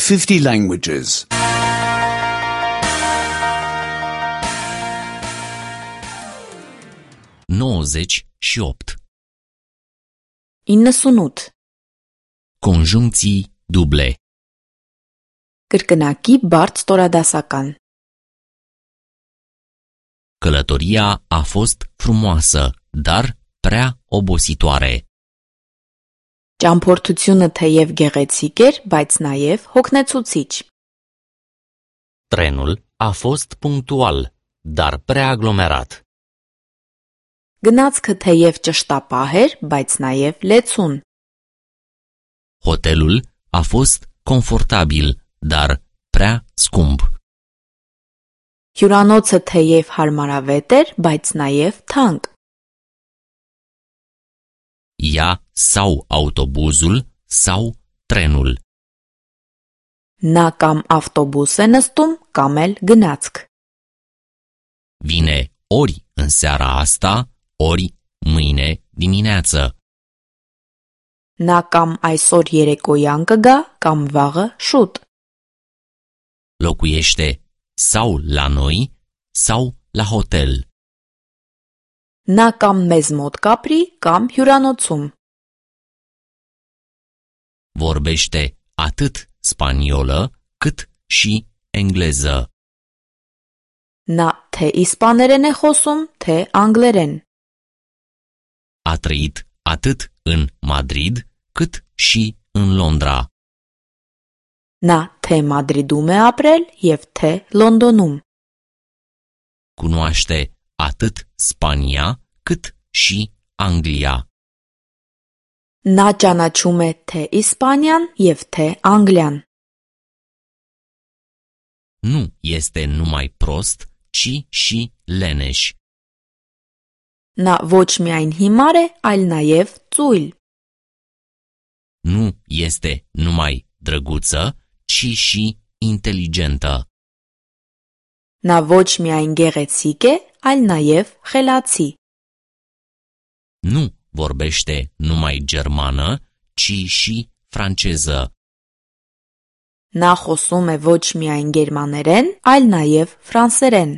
50 languages. 98. 98. Conjuncții duble. Կրկնակի բարդ ստորադասական. Călătoria a fost frumoasă, dar prea obositoare. Ճամփորդությունը թեև գեղեցիկ էր, բայց նաև հոգնեցուցիչ. Trenul a fost punctual, dar prea aglomerat. Գնացքը թեև ճշտապահ էր, բայց նաև լեցուն. Hotelul a fost confortabil, dar prea scump. Հյուրանոցը թեև հարմարավետ էր, բայց նաև թանկ. Ia sau autobuzul sau trenul. Նա կամ ավտոբուս է նստում, կամ էլ գնացք. Vine ori în seara asta, ori mâine dimineață. Նա կամ այսօր երեկոյան կգա, կամ վաղը շուտ. Locuiește sau la noi sau la hotel. Նա կամ մեզ մոտ կապրի, կամ հյուրանոցում. Vorbește atât spaniolă cât și engleză. Նա թե իսպաներեն է խոսում, թե անգլերեն. A trăit atât în Madrid cât și în Londra. Նա թե Մադրիդում է ապրել եւ թե Լոնդոնում. Cunoaște atât Spania cât și Anglia. Նա ճանաչում է թե Իսպանիան եւ թե Անգլիան. Nu este numai prost, ci și leneș. Նա ոչ միայն հիմար է, այլ նաև ծույլ. Nu este numai drăguță, ci și inteligentă. Նա ոչ miայն գեղեցիկ է, այլ նաև խելացի. Nu vorbește numai germană, ci și franceză. Նա խոսում է ոչ միայն գերմաներեն, այլ նաև ֆրանսերեն.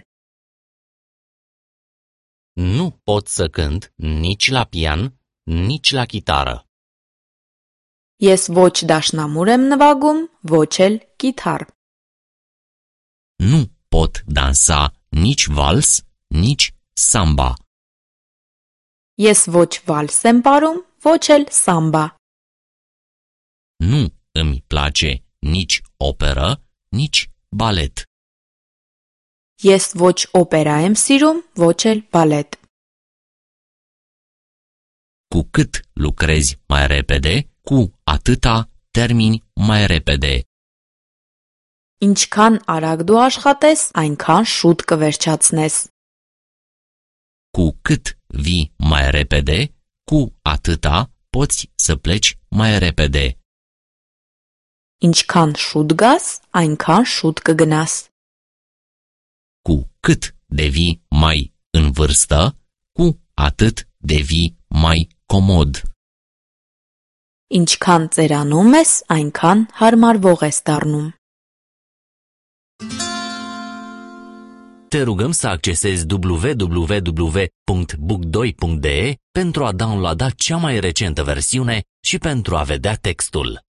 Nu pot să cânt nici la pian, nici la chitară. Ես ոչ դաշնամուր եմ նվագում, ոչ էլ կիթառ. Nu pot dansa nici vals, nici samba. Ես ոչ վալս եմ պարում, ոչ էլ սամբա. Nu îmi place nici operă, nici balet. Ես ոչ օպերա եմ սիրում, ոչ էլ բալետ. Cu cât lucrezi mai repede, cu atâta termini mai repede. Ինչքան արագ դու աշխատես, այնքան շուտ կվերջացնես. Cu cât vii mai repede, cu atâta poți să pleci mai repede. Ինչքան շուտ գաս, այնքան շուտ կգնաս. Cu cât devii mai în vârstă, cu atât devii mai comod. Ինչքան ծերանում ես, այնքան հարմարվող ես դառնում. Te rugăm să accesezi www.book2.de pentru a downloada cea mai recentă versiune și pentru a vedea textul.